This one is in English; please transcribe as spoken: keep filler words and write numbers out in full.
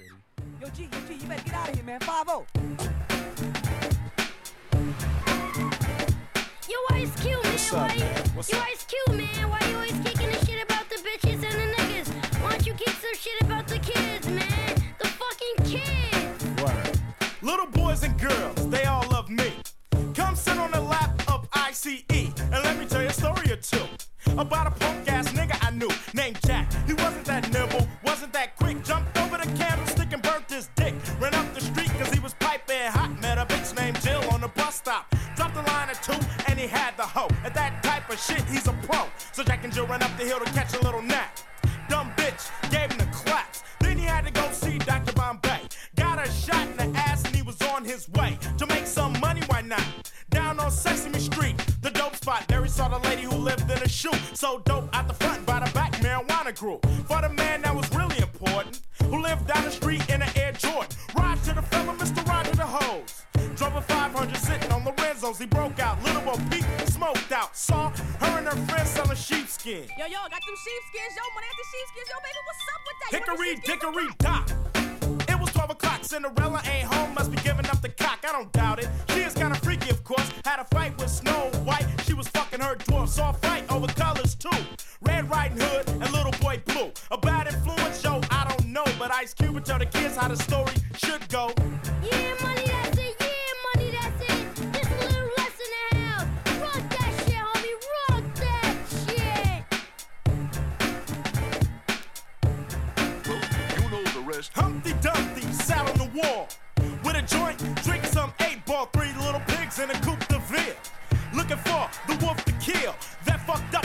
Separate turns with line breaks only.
city.
Yo, G, yo, G, you better get out of here, man. five oh.
Yo, Ice Cube, man.
What's up,
why you,
man? What's
yo,
up?
Ice Cube, man. Why you always kicking the shit about the bitches and the niggas? Why don't you kick some shit about the kids, man? The fucking kids.
Word.
Little boys and girls, they all love me. Come sit on the lap of I C E and let me tell you a story or two about a punk ass nigga I knew named Jack. He wasn't that nimble, wasn't that quick. Jumped over the candlestick and burnt his dick. Ran up the street cause he was piping hot. Met a bitch named Jill on the bus stop. Dropped a line or two and he had the hoe. At that type of shit, he's a pro. So Jack and Jill ran up the hill to catch a little nap. Dumb bitch gave him the claps. Then he had to go see Doctor Bombay. Got a shot in the ass and he was on his way to make some money, why not? Down on Sesame Street, the dope spot. There he saw the lady who lived in a shoe. So dope out the front, by the back, marijuana grew. For the man that was really important, who lived down the street in an Air Jordan. Ride to the fella, Mister Roger the Hose. Drove a five hundred sitting on Lorenzo's. He broke out, little Bo Peep smoked out. Saw her and her friends selling sheepskin.
Yo, yo, got them sheepskins, yo, money after sheepskins, yo, baby, what's up with that? You want
Hickory
them sheepskins?
dickory dock. It was twelve o'clock, Cinderella ain't home, must be giving up the cock, I don't doubt it. She is kinda freaky, of course, had a fight with Snow White. She was fucking her dwarf, saw a fight over colors too. Red Riding Hood and Little Boy Blue. A bad influence, yo, I don't know, but Ice Cube would tell the kids how the story should go.
Yeah, money, that's it. Yeah, money, that's it. Just a little lesson in hell. Rock that shit, homie. Rock that shit.
You know the rest.
Humpty Dumpty sat on the wall with a joint, drinking some eight ball, three little pigs in a coupe de ville. Looking for the wolf to kill. That fucked up